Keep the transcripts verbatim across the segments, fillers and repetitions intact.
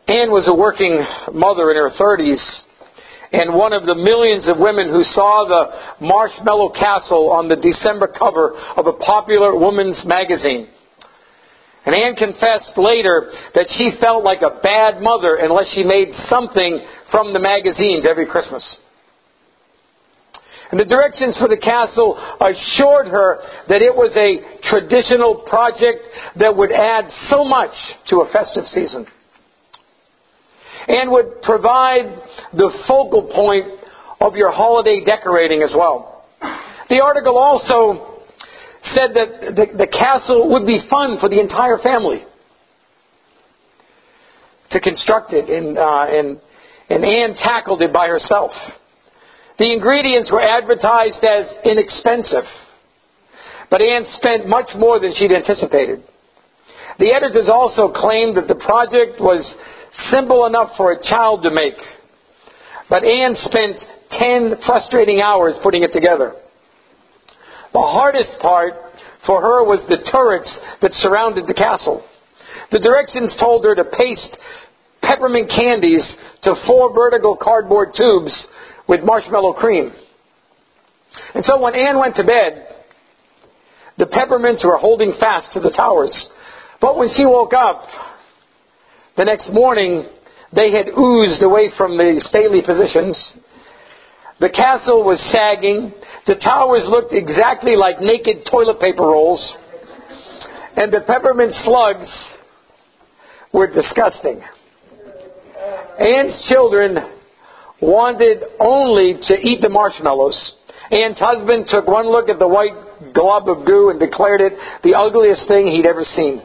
Anne was a working mother in her thirties, and one of the millions of women who saw the Marshmallow Castle on the December cover of a popular woman's magazine. And Anne confessed later that she felt like a bad mother unless she made something from the magazines every Christmas. And the directions for the castle assured her that it was a traditional project that would add so much to a festive season, and would provide the focal point of your holiday decorating as well. The article also said that the, the castle would be fun for the entire family to construct it, and, uh, and, and Anne tackled it by herself. The ingredients were advertised as inexpensive, but Anne spent much more than she'd anticipated. The editors also claimed that the project was simple enough for a child to make, but Anne spent ten frustrating hours putting it together. The hardest part for her was the turrets that surrounded the castle. The directions told her to paste peppermint candies to four vertical cardboard tubes with marshmallow cream. And so when Anne went to bed, the peppermints were holding fast to the towers. But when she woke up the next morning, they had oozed away from the stately positions. The castle was sagging. The towers looked exactly like naked toilet paper rolls. And the peppermint slugs were disgusting. Anne's children wanted only to eat the marshmallows. Anne's husband took one look at the white glob of goo and declared it the ugliest thing he'd ever seen.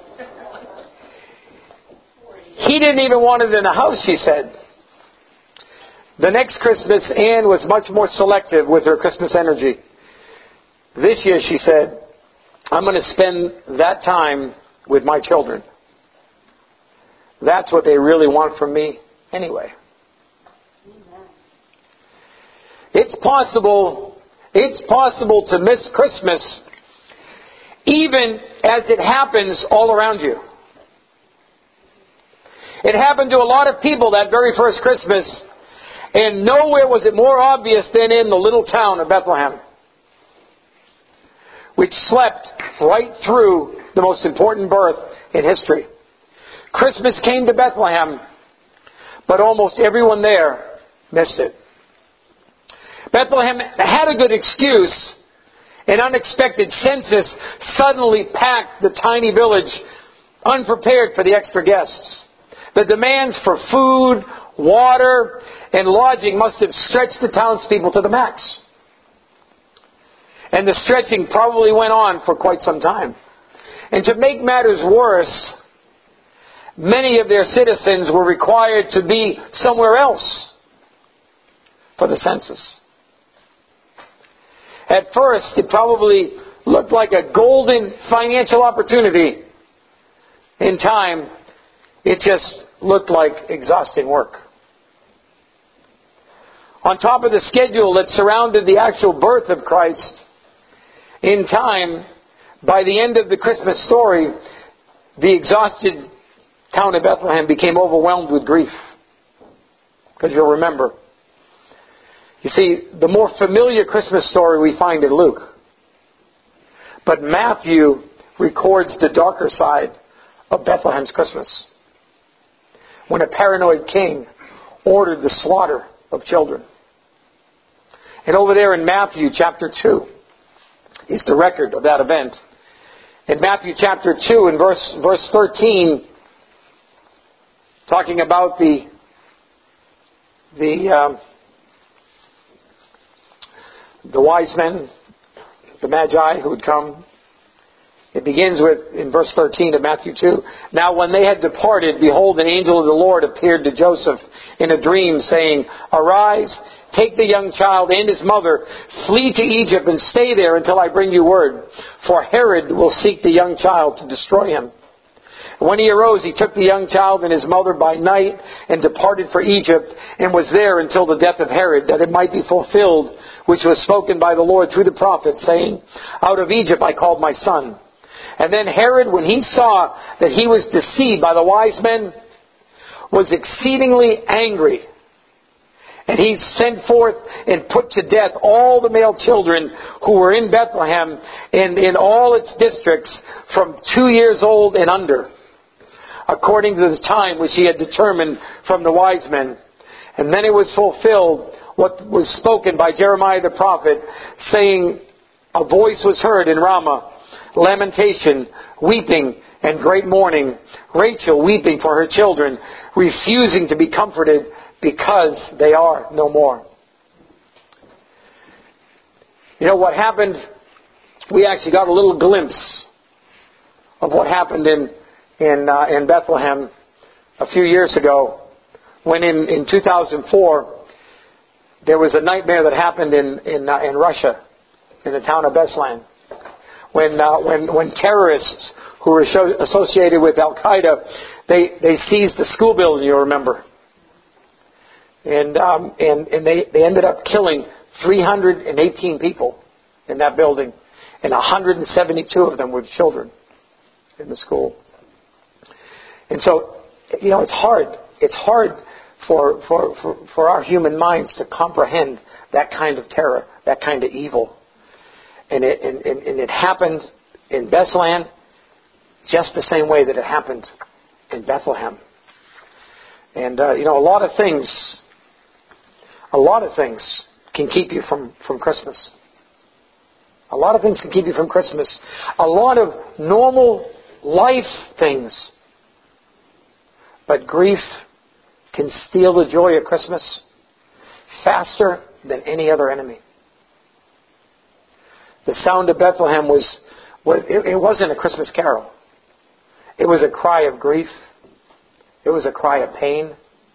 He didn't even want it in the house, she said. The next Christmas, Anne was much more selective with her Christmas energy. This year, she said, I'm going to spend that time with my children. That's what they really want from me anyway. It's possible, it's possible to miss Christmas even as it happens all around you. It happened to a lot of people that very first Christmas, and nowhere was it more obvious than in the little town of Bethlehem, which slept right through the most important birth in history. Christmas came to Bethlehem, but almost everyone there missed it. Bethlehem had a good excuse. An unexpected census suddenly packed the tiny village, unprepared for the extra guests. The demands for food, water, and lodging must have stretched the townspeople to the max. And the stretching probably went on for quite some time. And to make matters worse, many of their citizens were required to be somewhere else for the census. At first, it probably looked like a golden financial opportunity. In time, it just looked like exhausting work. On top of the schedule that surrounded the actual birth of Christ, in time, by the end of the Christmas story, the exhausted town of Bethlehem became overwhelmed with grief. Because you'll remember, you see, the more familiar Christmas story we find in Luke. But Matthew records the darker side of Bethlehem's Christmas, when a paranoid king ordered the slaughter of children. And over there in Matthew chapter two is the record of that event. In Matthew chapter two and verse verse thirteen, talking about the the um, the wise men, the Magi who would come. It begins with, in verse thirteen of Matthew two, Now when they had departed, behold, an angel of the Lord appeared to Joseph in a dream, saying, Arise, take the young child and his mother, flee to Egypt and stay there until I bring you word. For Herod will seek the young child to destroy him. When he arose, he took the young child and his mother by night and departed for Egypt, and was there until the death of Herod, that it might be fulfilled, which was spoken by the Lord through the prophet, saying, Out of Egypt I called my son. And then Herod, when he saw that he was deceived by the wise men, was exceedingly angry. And he sent forth and put to death all the male children who were in Bethlehem and in all its districts from two years old and under, according to the time which he had determined from the wise men. And then it was fulfilled what was spoken by Jeremiah the prophet, saying, a voice was heard in Ramah, lamentation, weeping, and great mourning, Rachel weeping for her children, refusing to be comforted because they are no more. You know what happened? We actually got a little glimpse of what happened in in uh, in Bethlehem a few years ago, when in, in two thousand four there was a nightmare that happened in in uh, in Russia, in the town of Beslan, when uh, when when terrorists who were associated with Al Qaeda, they they seized the school building. You remember, and um, and and they they ended up killing three hundred eighteen people in that building, and one hundred seventy-two of them were children in the school. And so, you know, it's hard. It's hard for for for, for our human minds to comprehend that kind of terror, that kind of evil. And it and, and, and it happened in Beslan just the same way that it happened in Bethlehem. And uh, you know, a lot of things, a lot of things can keep you from, from Christmas. A lot of things can keep you from Christmas. A lot of normal life things. But grief can steal the joy of Christmas faster than any other enemy. The sound of Bethlehem was, was it, it wasn't a Christmas carol. It was a cry of grief. It was a cry of pain.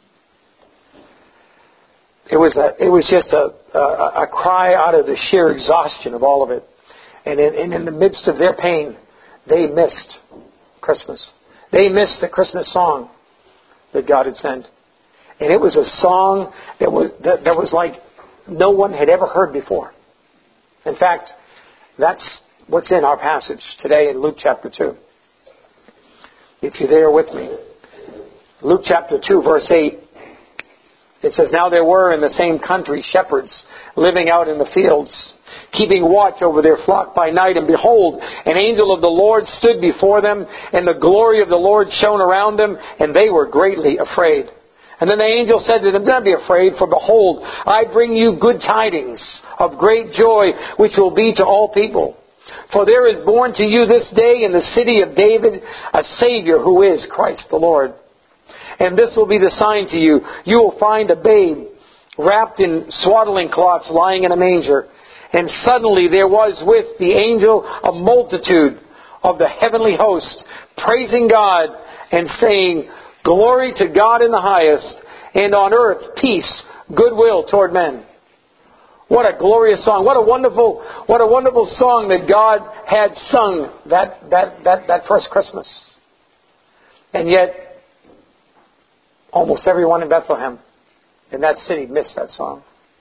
It was a, it was just a, a, a cry out of the sheer exhaustion of all of it. And in, and in the midst of their pain, they missed Christmas. They missed the Christmas song that God had sent. And it was a song that was, that, that was like no one had ever heard before. In fact, that's what's in our passage today in Luke chapter two. If you're there with me. Luke chapter two, verse eight. It says, now there were in the same country shepherds living out in the fields, keeping watch over their flock by night. And behold, an angel of the Lord stood before them, and the glory of the Lord shone around them, and they were greatly afraid. And then the angel said to them, do not be afraid, for behold, I bring you good tidings of great joy, which will be to all people. For there is born to you this day in the city of David a Savior, who is Christ the Lord. And this will be the sign to you. You will find a babe wrapped in swaddling cloths lying in a manger. And suddenly there was with the angel a multitude of the heavenly host, praising God and saying, glory to God in the highest, and on earth peace, goodwill toward men. What a glorious song. What a wonderful, what a wonderful song that God had sung that, that, that, that first Christmas. And yet, almost everyone in Bethlehem, in that city, missed that song.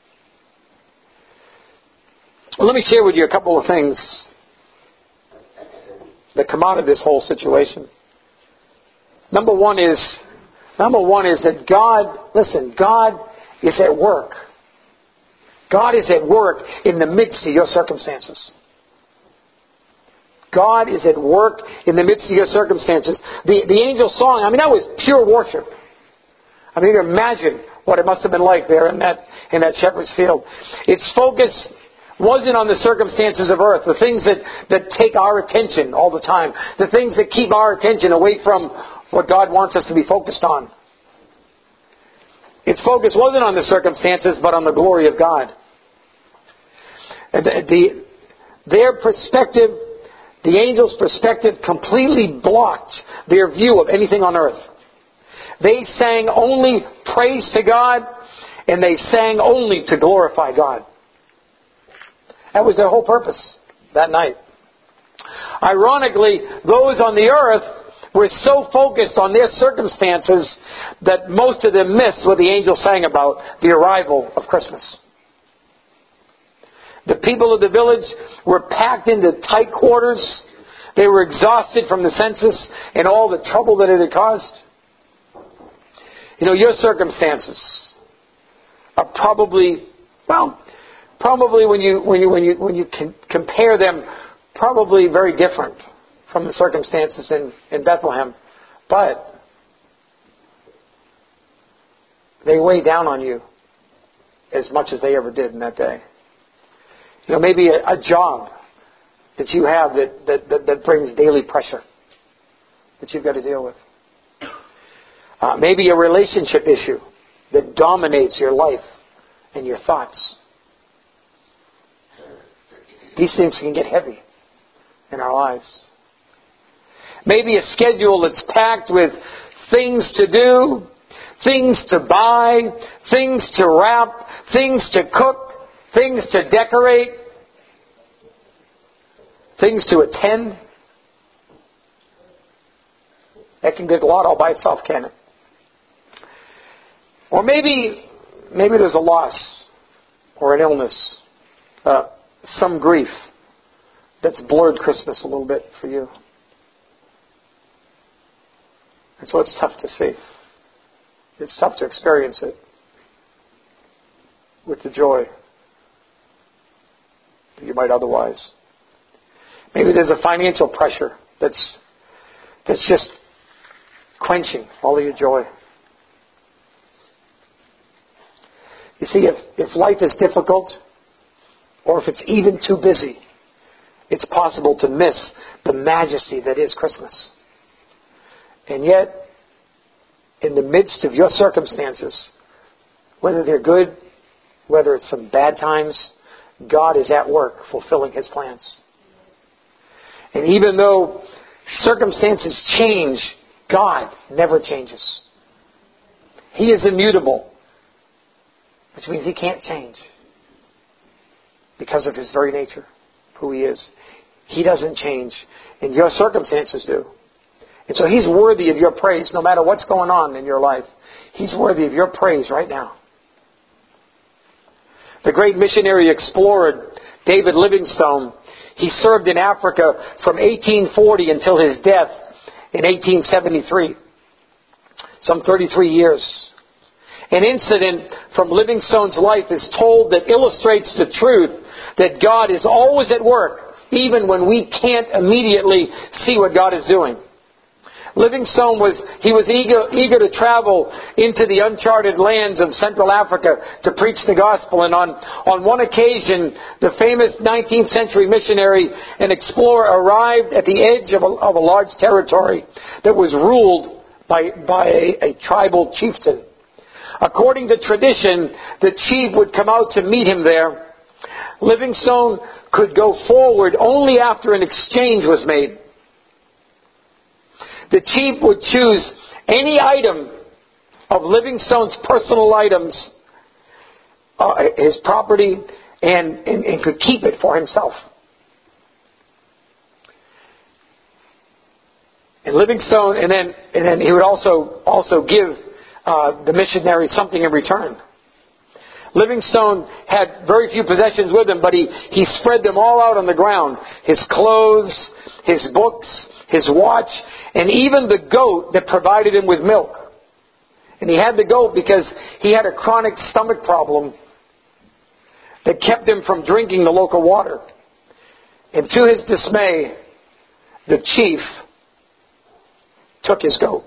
Well, let me share with you a couple of things that come out of this whole situation. Number one is, number one is that God, listen, God is at work. God is at work in the midst of your circumstances. God is at work in the midst of your circumstances. The, the angel's song, I mean, that was pure worship. I mean, you can imagine what it must have been like there in that in that shepherd's field. Its focus wasn't on the circumstances of earth, the things that, that take our attention all the time, the things that keep our attention away from what God wants us to be focused on. Its focus wasn't on the circumstances, but on the glory of God. The, the, their perspective, the angel's perspective, completely blocked their view of anything on earth. They sang only praise to God, and they sang only to glorify God. That was their whole purpose that night. Ironically, those on the earth were so focused on their circumstances that most of them missed what the angel sang about, the arrival of Christmas. The people of the village were packed into tight quarters. They were exhausted from the census and all the trouble that it had caused. You know, your circumstances are probably, well, probably when you when you when you when you can compare them, probably very different from the circumstances in, in Bethlehem. But they weigh down on you as much as they ever did in that day. You know, maybe a, a job that you have that, that, that, that brings daily pressure that you've got to deal with. Uh, maybe a relationship issue that dominates your life and your thoughts. These things can get heavy in our lives. Maybe a schedule that's packed with things to do, things to buy, things to wrap, things to cook, things to decorate, things to attend. That can get a lot all by itself, can it? Or maybe, maybe there's a loss or an illness, uh, some grief that's blurred Christmas a little bit for you. And so it's tough to see. It's tough to experience it with the joy that you might otherwise. Maybe there's a financial pressure that's that's just quenching all of your joy. You see, if, if life is difficult, or if it's even too busy, it's possible to miss the majesty that is Christmas. And yet, in the midst of your circumstances, whether they're good, whether it's some bad times, God is at work fulfilling His plans. And even though circumstances change, God never changes. He is immutable, which means He can't change because of His very nature, who He is. He doesn't change, and your circumstances do. And so He's worthy of your praise no matter what's going on in your life. He's worthy of your praise right now. The great missionary explorer David Livingstone, he served in Africa from eighteen forty until his death in eighteen seventy-three. Some thirty-three years. An incident from Livingstone's life is told that illustrates the truth that God is always at work, even when we can't immediately see what God is doing. Livingstone was, he was eager, eager to travel into the uncharted lands of Central Africa to preach the gospel. And on, on one occasion, the famous nineteenth century missionary and explorer arrived at the edge of a, of a large territory that was ruled by, by a, a tribal chieftain. According to tradition, the chief would come out to meet him there. Livingstone could go forward only after an exchange was made. The chief would choose any item of Livingstone's personal items, uh, his property, and, and, and could keep it for himself. And Livingstone, and then and then he would also also give uh, the missionary something in return. Livingstone had very few possessions with him, but he, he spread them all out on the ground. His clothes, his books, his watch, and even the goat that provided him with milk. And he had the goat because he had a chronic stomach problem that kept him from drinking the local water. And to his dismay, the chief took his goat.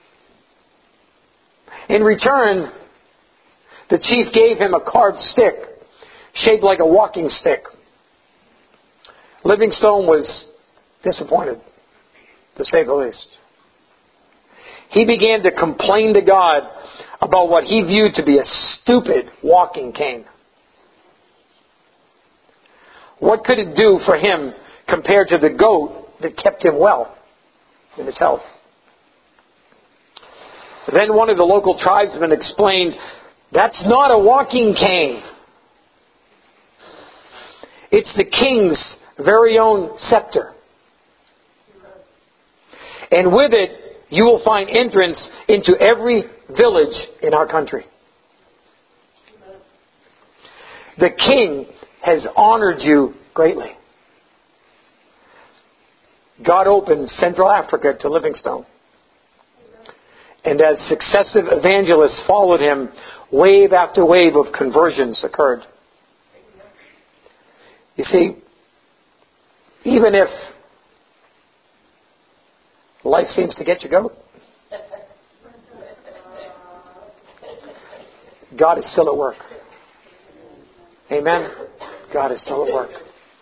In return, the chief gave him a carved stick, shaped like a walking stick. Livingstone was disappointed, to say the least. He began to complain to God about what he viewed to be a stupid walking cane. What could it do for him compared to the goat that kept him well in his health? Then one of the local tribesmen explained, "That's not a walking cane. It's the king's very own scepter. And with it, you will find entrance into every village in our country." The king has honored you greatly. God opened Central Africa to Livingstone. And as successive evangelists followed him, wave after wave of conversions occurred. You see, even if life seems to get you goat, God is still at work. Amen? God is still at work.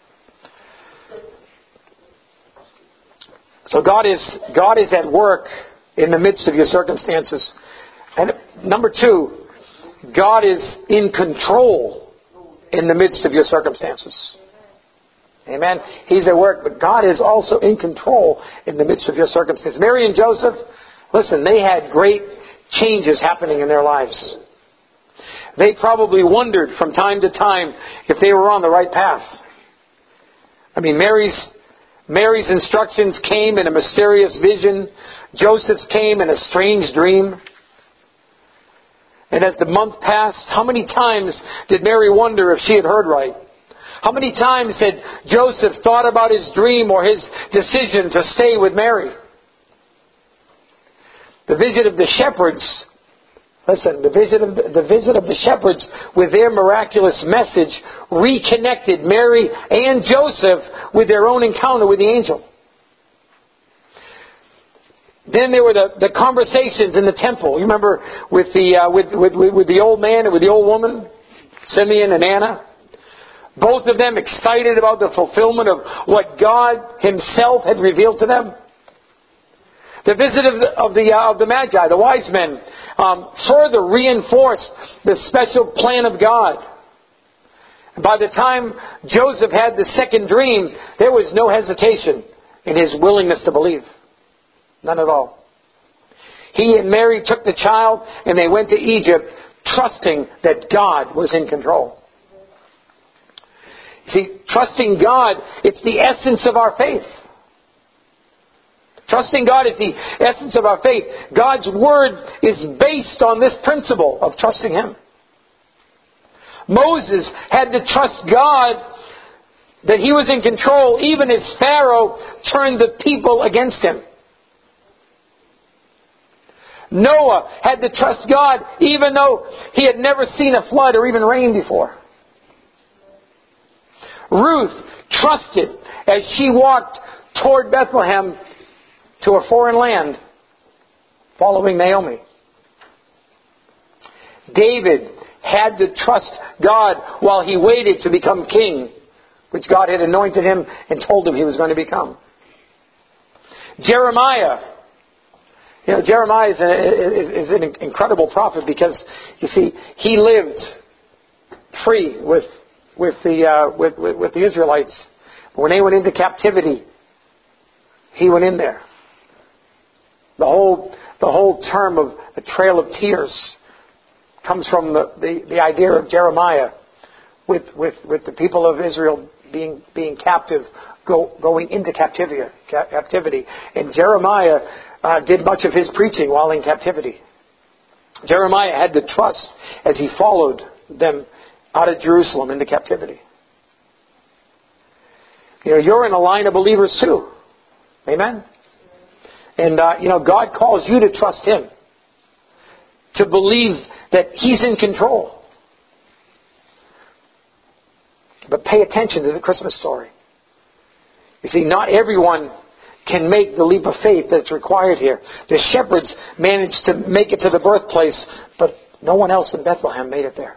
So God is God is at work in the midst of your circumstances. And number two, God is in control in the midst of your circumstances. Amen? He's at work, but God is also in control in the midst of your circumstances. Mary and Joseph, listen, they had great changes happening in their lives. They probably wondered from time to time if they were on the right path. I mean, Mary's Mary's instructions came in a mysterious vision. Joseph's came in a strange dream. And as the month passed, how many times did Mary wonder if she had heard right? How many times had Joseph thought about his dream or his decision to stay with Mary? The visit of the shepherds, listen, the visit of the, the visit of the shepherds with their miraculous message reconnected Mary and Joseph with their own encounter with the angel. Then there were the, the conversations in the temple. You remember with the uh, with, with with the old man and with the old woman, Simeon and Anna. Both of them excited about the fulfillment of what God Himself had revealed to them. The visit of the of the, uh, of the Magi, the wise men, um, further reinforced the special plan of God. And by the time Joseph had the second dream, there was no hesitation in his willingness to believe. None at all. He and Mary took the child and they went to Egypt, trusting that God was in control. See, trusting God, it's the essence of our faith. Trusting God is the essence of our faith. God's Word is based on this principle of trusting Him. Moses had to trust God that He was in control even as Pharaoh turned the people against him. Noah had to trust God even though he had never seen a flood or even rain before. Ruth trusted as she walked toward Bethlehem to a foreign land, following Naomi. David had to trust God while he waited to become king, which God had anointed him and told him he was going to become. Jeremiah, you know, Jeremiah is, a, is, is an incredible prophet because, you see, he lived free with with the uh, with, with with the Israelites. But when they went into captivity, he went in there. The whole the whole term of the Trail of Tears comes from the, the, the idea of Jeremiah with, with, with the people of Israel being being captive, go, going into captivity. captivity. And Jeremiah uh, did much of his preaching while in captivity. Jeremiah had to trust as he followed them out of Jerusalem into captivity. You know, you're in a line of believers too. Amen? And, uh, you know, God calls you to trust Him. To believe that He's in control. But pay attention to the Christmas story. You see, not everyone can make the leap of faith that's required here. The shepherds managed to make it to the birthplace, but no one else in Bethlehem made it there.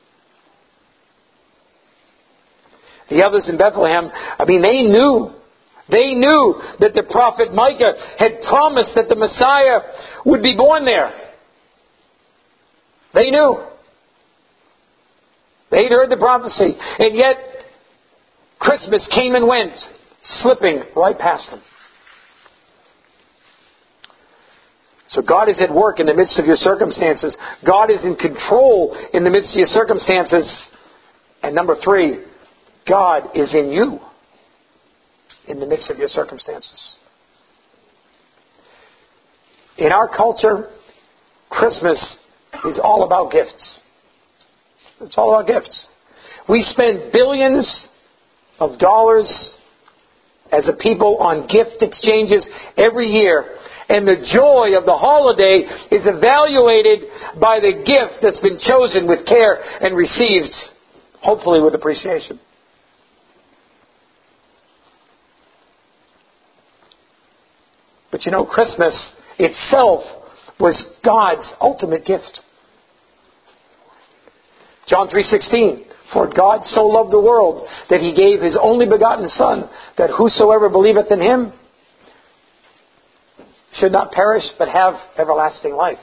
The others in Bethlehem, I mean, they knew. They knew that the prophet Micah had promised that the Messiah would be born there. They knew. They'd heard the prophecy. And yet, Christmas came and went, slipping right past them. So God is at work in the midst of your circumstances. God is in control in the midst of your circumstances. And number three, God is in you in the midst of your circumstances. In our culture, Christmas is all about gifts. It's all about gifts. We spend billions of dollars as a people on gift exchanges every year. And the joy of the holiday is evaluated by the gift that's been chosen with care and received, hopefully with appreciation. But you know, Christmas itself was God's ultimate gift. John three sixteen, for God so loved the world that He gave His only begotten Son, that whosoever believeth in Him should not perish but have everlasting life.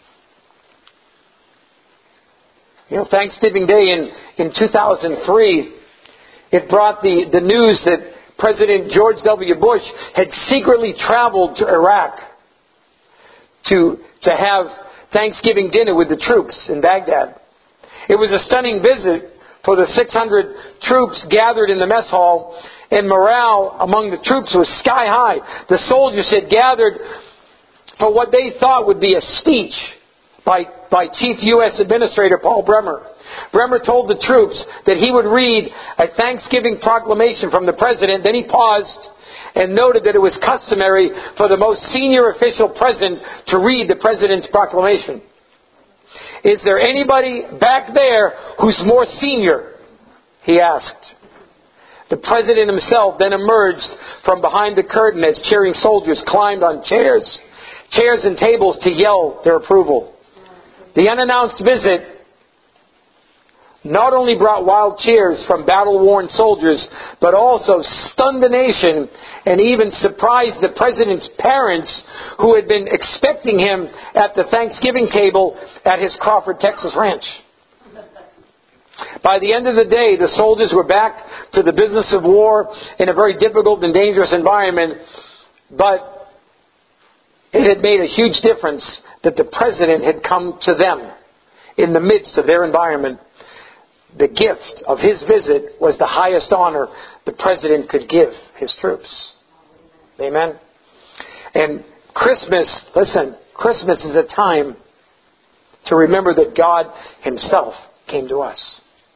You know, Thanksgiving Day in, in two thousand three, it brought the, the news that President George W. Bush had secretly traveled to Iraq to, to have Thanksgiving dinner with the troops in Baghdad. It was a stunning visit for the six hundred troops gathered in the mess hall, and morale among the troops was sky high. The soldiers had gathered for what they thought would be a speech by, by Chief U S Administrator Paul Bremer. Bremer told the troops that he would read a Thanksgiving proclamation from the President. Then he paused and noted that it was customary for the most senior official present to read the President's proclamation. Is there anybody back there who's more senior? He asked. The President himself then emerged from behind the curtain as cheering soldiers climbed on chairs, chairs and tables to yell their approval. The unannounced visit not only brought wild cheers from battle-worn soldiers, but also stunned the nation and even surprised the President's parents, who had been expecting him at the Thanksgiving table at his Crawford, Texas ranch. By the end of the day, the soldiers were back to the business of war in a very difficult and dangerous environment, but it had made a huge difference that the President had come to them in the midst of their environment. The gift of his visit was the highest honor the President could give his troops. Amen? And Christmas, listen, Christmas is a time to remember that God Himself came to us.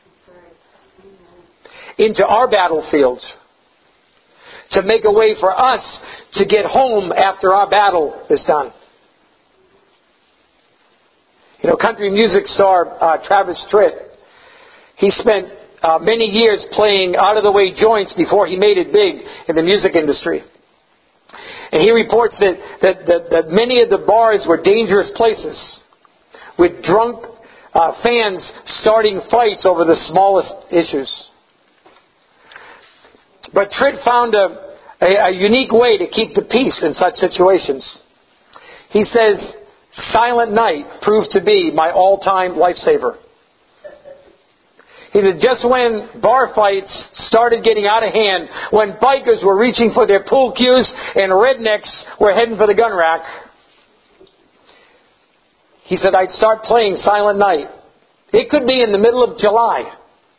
Into our battlefields. To make a way for us to get home after our battle is done. You know, country music star uh, Travis Tritt, he spent uh, many years playing out-of-the-way joints before he made it big in the music industry. And he reports that, that, that, that many of the bars were dangerous places, with drunk uh, fans starting fights over the smallest issues. But Tritt found a, a, a unique way to keep the peace in such situations. He says, "Silent Night proved to be my all-time lifesaver." He said, just when bar fights started getting out of hand, when bikers were reaching for their pool cues and rednecks were heading for the gun rack, he said, I'd start playing Silent Night. It could be in the middle of July.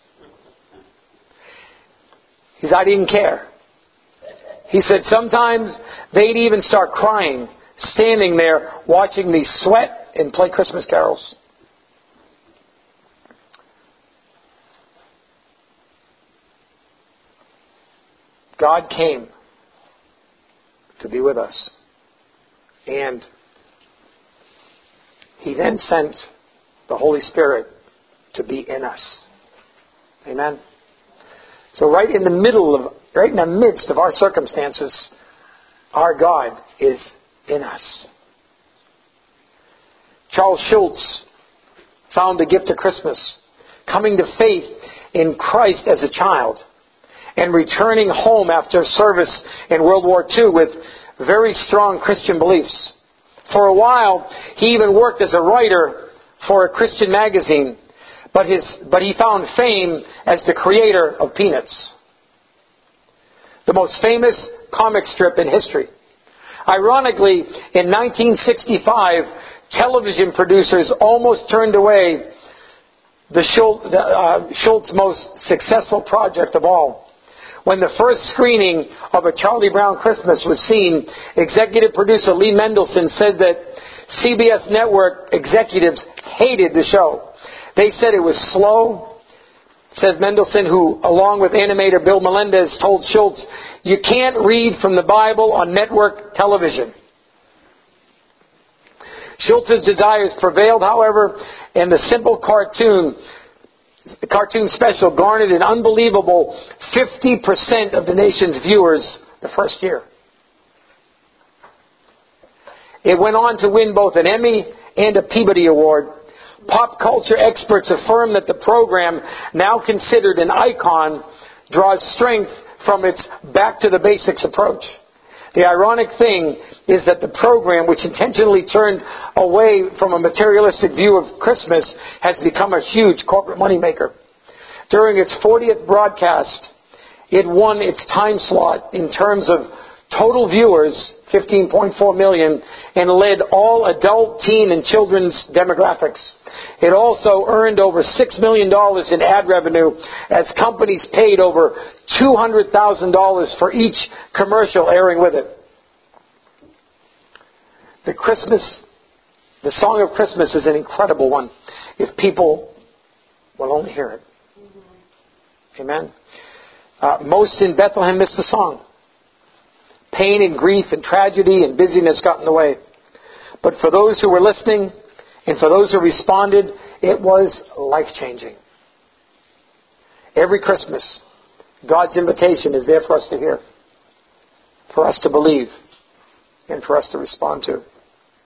He said, I didn't care. He said, sometimes they'd even start crying, standing there watching me sweat and play Christmas carols. God came to be with us. And He then sent the Holy Spirit to be in us. Amen? So right in the middle of, right in the midst of our circumstances, our God is in us. Charles Schultz found the gift of Christmas, coming to faith in Christ as a child, and returning home after service in World War Two with very strong Christian beliefs. For a while, he even worked as a writer for a Christian magazine, but his but he found fame as the creator of Peanuts, the most famous comic strip in history. Ironically, in nineteen sixty-five, television producers almost turned away the Schultz, the, uh, Schultz's most successful project of all. When the first screening of A Charlie Brown Christmas was seen, executive producer Lee Mendelson said that C B S network executives hated the show. They said it was slow, Says Mendelsohn, who, along with animator Bill Melendez, told Schultz, "You can't read from the Bible on network television." Schultz's desires prevailed, however, and the simple cartoon, the cartoon special garnered an unbelievable fifty percent of the nation's viewers the first year. It went on to win both an Emmy and a Peabody Award. Pop culture experts affirm that the program, now considered an icon, draws strength from its back-to-the-basics approach. The ironic thing is that the program, which intentionally turned away from a materialistic view of Christmas, has become a huge corporate moneymaker. During its fortieth broadcast, it won its time slot in terms of total viewers, fifteen point four million, and led all adult, teen, and children's demographics. It also earned over six million dollars in ad revenue as companies paid over two hundred thousand dollars for each commercial airing with it. The Christmas, the Song of Christmas is an incredible one if people will only hear it. Amen. Uh, most in Bethlehem missed the song. Pain and grief and tragedy and busyness got in the way. But for those who were listening and for those who responded, it was life-changing. Every Christmas, God's invitation is there for us to hear, for us to believe, and for us to respond to.